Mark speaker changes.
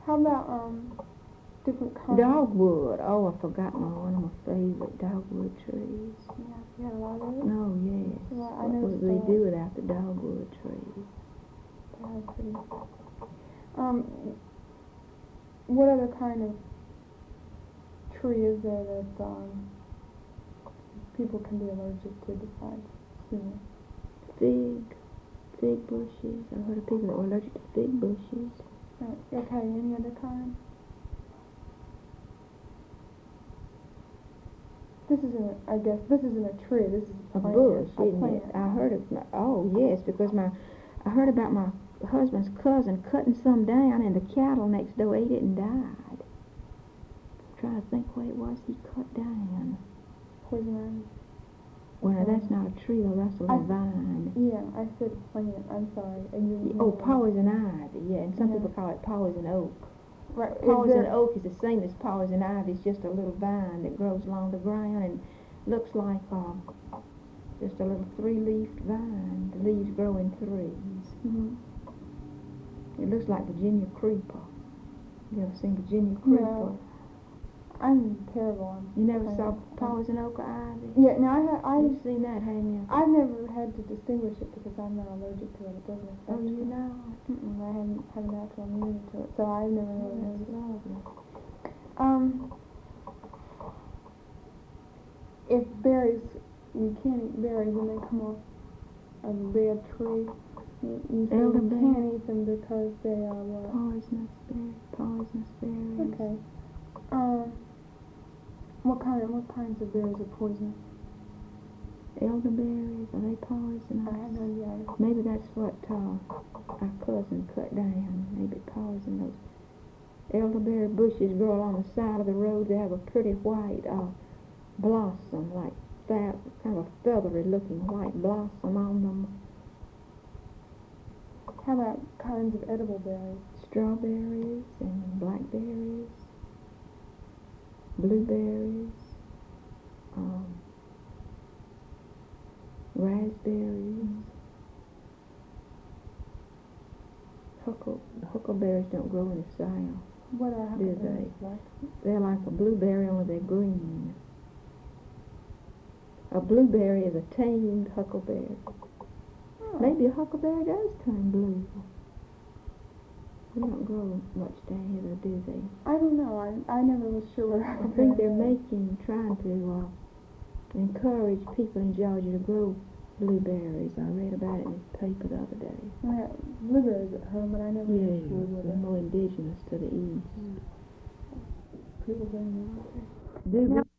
Speaker 1: How about different kinds?
Speaker 2: Dogwood. Oh, I forgot one of my favorite dogwood trees.
Speaker 1: Yeah, you had a lot of it?
Speaker 2: Oh, yes.
Speaker 1: Well, I
Speaker 2: What would
Speaker 1: noticed
Speaker 2: we
Speaker 1: that.
Speaker 2: do without the dogwood trees?
Speaker 1: That's pretty. What other kind of tree is there that people can be allergic to besides cinnamon?
Speaker 2: Fig bushes. I've heard of people that were allergic to fig bushes.
Speaker 1: Right. Okay, any other kind? I guess this isn't a tree, this is
Speaker 2: A
Speaker 1: plant.
Speaker 2: bush,
Speaker 1: A
Speaker 2: isn't
Speaker 1: plant.
Speaker 2: it? I heard of, oh yes, because I heard about my husband's cousin cutting some down and the cattle next door ate it and died. I'm trying to think what it was he cut down.
Speaker 1: Poison ivy.
Speaker 2: Well, that's not a tree though, that's a little vine.
Speaker 1: Yeah, I said plant, I'm sorry.
Speaker 2: Poison ivy, yeah, and some people call it poison oak.
Speaker 1: Right.
Speaker 2: Poison oak is the same as poison ivy. It's just a little vine that grows along the ground and looks like just a little three-leafed vine. The leaves grow in threes.
Speaker 1: Mm-hmm.
Speaker 2: It looks like Virginia creeper. You ever seen Virginia creeper?
Speaker 1: No. I'm terrible on.
Speaker 2: You never saw poison oak or ivy?
Speaker 1: Yeah, no,
Speaker 2: You've seen that, haven't you?
Speaker 1: I've never had to distinguish it because I'm not allergic to it. It doesn't affect
Speaker 2: Oh,
Speaker 1: me.
Speaker 2: you know?
Speaker 1: I have a natural immunity to it, so I've never really
Speaker 2: That's
Speaker 1: noticed.
Speaker 2: lovely.
Speaker 1: If berries, you can't eat berries and they come off a red tree, you say you can't eat them because they are what?
Speaker 2: Poisonous berries.
Speaker 1: Okay. What kinds of berries are poisonous?
Speaker 2: Elderberries, are they poisonous?
Speaker 1: I have no idea.
Speaker 2: Maybe that's what our cousin cut down. Maybe poison. Those elderberry bushes grow along the side of the road. They have a pretty white blossom, like that, kind of a feathery-looking white blossom on them.
Speaker 1: How about kinds of edible berries?
Speaker 2: Strawberries and blackberries, blueberries, raspberries. Huckleberries don't grow in the South.
Speaker 1: What are huckleberries like?
Speaker 2: They're like a blueberry, only they're green. A blueberry is a tamed huckleberry.
Speaker 1: Oh.
Speaker 2: Maybe a huckleberry does turn blue. They don't grow much down here, do they?
Speaker 1: I don't know. I never was sure what
Speaker 2: I think they're trying to encourage people in Georgia to grow blueberries. I read about it in the paper the other day.
Speaker 1: I have blueberries at home, but I never understood what
Speaker 2: they're more indigenous to the east.
Speaker 1: People bring them out there.
Speaker 2: Do